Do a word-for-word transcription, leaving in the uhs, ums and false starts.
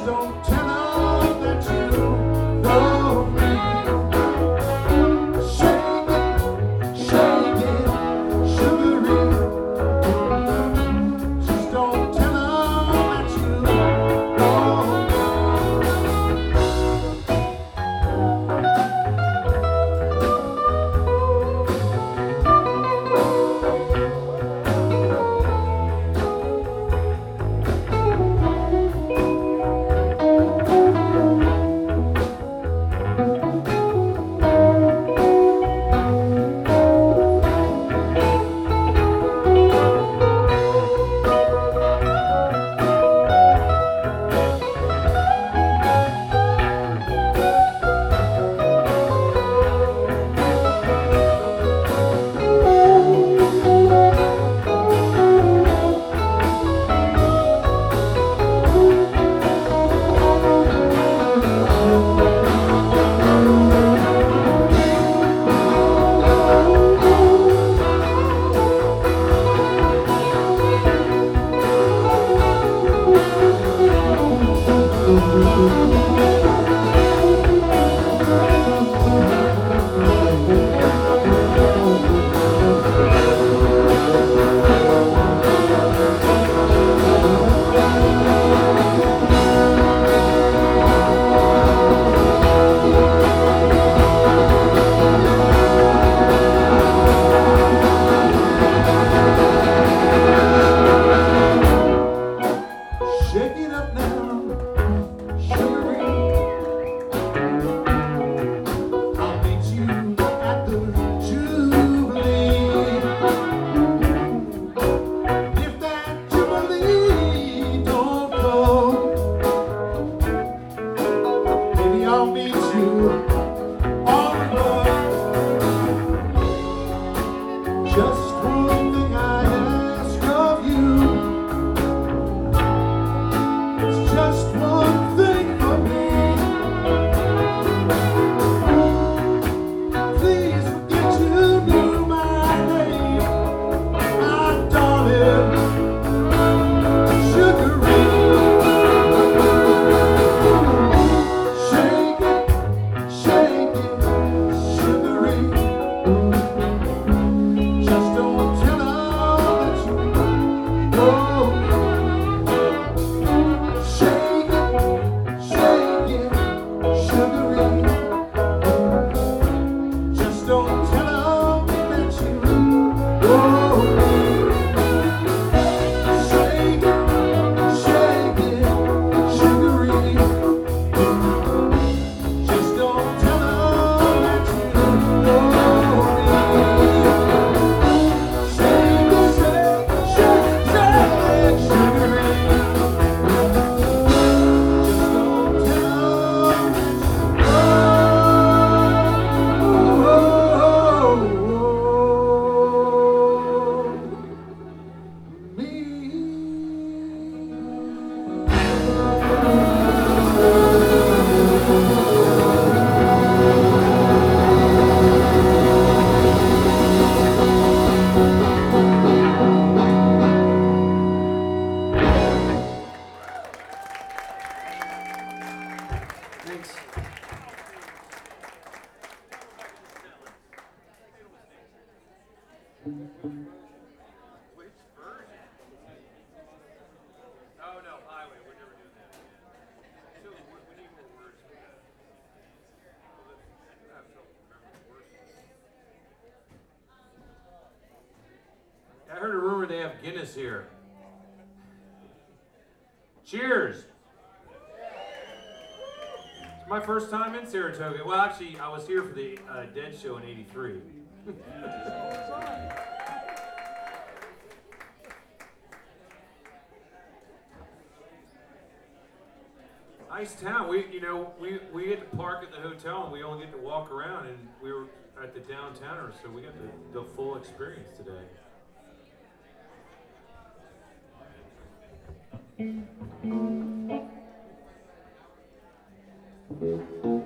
don't tell them that you love me. Shake it, shake it, sugary. Just don't tell them that you love me. Shake it up now, sugary. I'll meet you at the Jubilee. If that Jubilee don't go, maybe I'll meet you on the road. Just one thing I ask of you. Just one thing for me. Please forget you knew my name, my darling, sugary. Shake it, shake it, sugary. Just don't tell her that you know. Shake it, shake it, sugary. Just don't tell them that you love me. Shake it, shake it, sugary. Just don't tell them that you love me. Shake it, shake, shake, shake, sugary. Thanks. Which version? Oh no, highway. We're never doing that again. So we, we need more words for that. Well, I do have trouble remembering the words. I heard a rumor they have Guinness here. Cheers. It's my first time in Saratoga. Well, actually, I was here for the uh, Dead show in eighty-three. Nice town. We, you know, we we get to park at the hotel and we only get to walk around, and we were at the downtowners, so we got the, the full experience today. Thank you.